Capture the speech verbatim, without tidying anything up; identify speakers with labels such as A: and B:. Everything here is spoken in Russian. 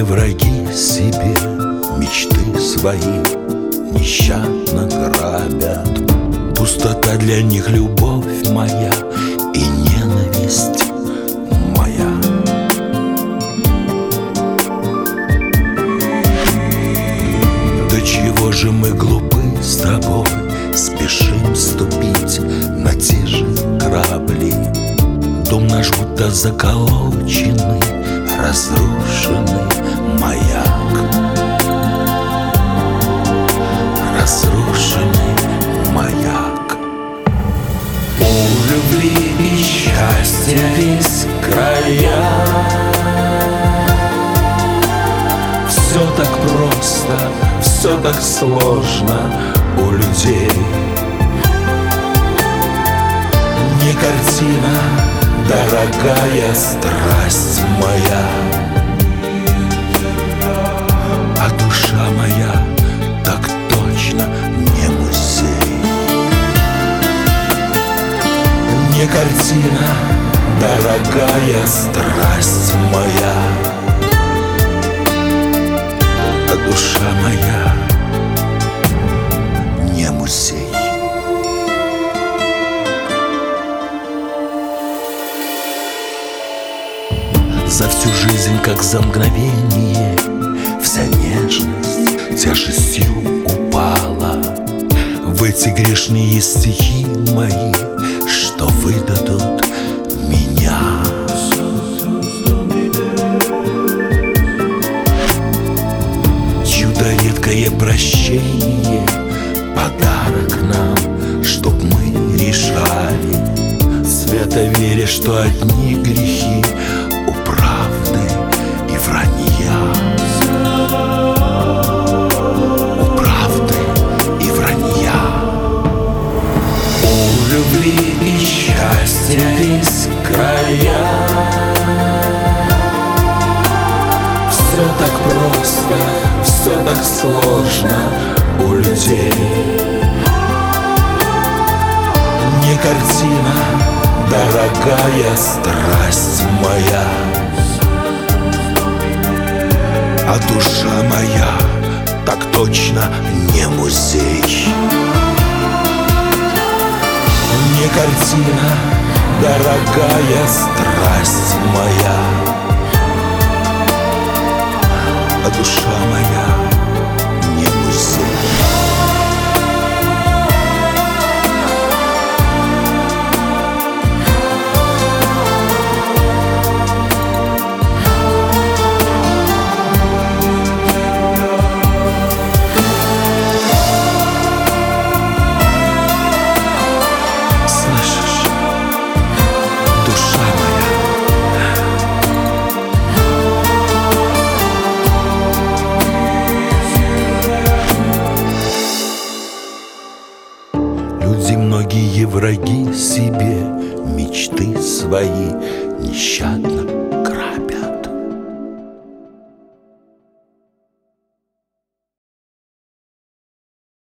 A: враги себе мечты свои нещадно грабят. Пустота для них любовь моя и ненависть моя. До чего же мы глупы с тобой, спешим ступить на те же грабли. Дом наш будто заколоченный, разрушенный маяк. Разрушенный маяк. У любви и счастья весь края. Все так просто, все так сложно у людей. Не картина, дорогая страсть моя, а душа моя так точно не музей. Не картина, дорогая страсть моя, а душа моя не музей. За всю жизнь, как за мгновение, вся нежность тяжестью упала в эти грешные стихи мои, что выдадут меня. Чудо редкое прощение, подарок нам, чтоб мы решали, свято веря, что одни грехи у правды и вранья. У правды и вранья. У любви и счастья весь края. Все так просто, все так сложно у людей. Не картина, дорогая страсть моя, а душа моя так точно не музей. Не картина, дорогая страсть моя, а душа моя не музей. Многие враги себе мечты свои нещадно